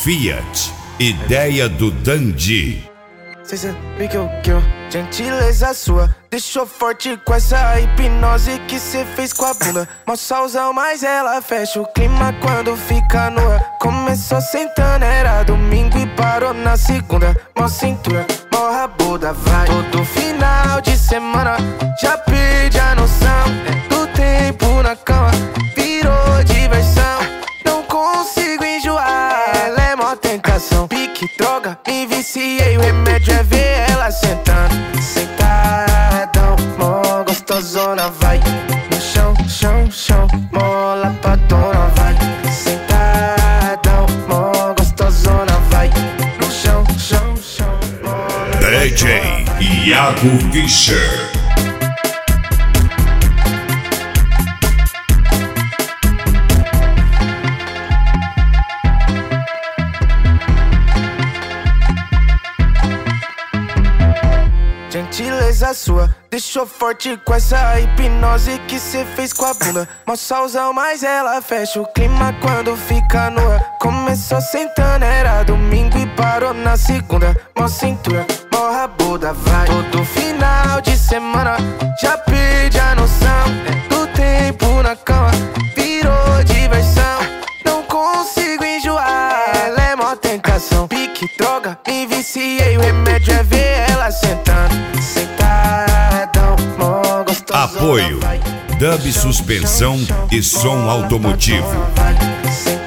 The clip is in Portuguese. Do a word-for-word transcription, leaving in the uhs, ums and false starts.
Fiat, ideia do Dandy. Cê sabe que eu quero gentileza sua. Deixou forte com essa hipnose que cê fez com a bunda. Mó solzão, mas ela fecha o clima quando fica nua. Começou sentando, era domingo e parou na segunda. Mó cintura, mó rabuda, vai. Todo final de semana já perdi a noção do tempo na cama. Virou diversão, não consigo enjoar. Ela é mó tentação, pique droga, me viciei. O remédio é ver ela sentando, sentadão, mó gostosona, vai. No chão, chão, chão, mó lapadona, vai. Sentadão, mó gostosona, vai. No chão, chão, chão, mó D J Iago Fischer. Gentileza sua, deixou forte com essa hipnose que cê fez com a bunda. Mó solzão, mas ela fecha o clima quando fica nua. Começou sentando, era domingo e parou na segunda. Mó cintura, mó rabuda, vai. Todo final de semana já perdi a noção do tempo na cama. Virou diversão, não consigo enjoar. Ela é mó tentação, pique droga, me viciei. O remédio é ver ela sentando, sentadão, mó gostosona. Apoio Dub Suspensão e Som Automotivo.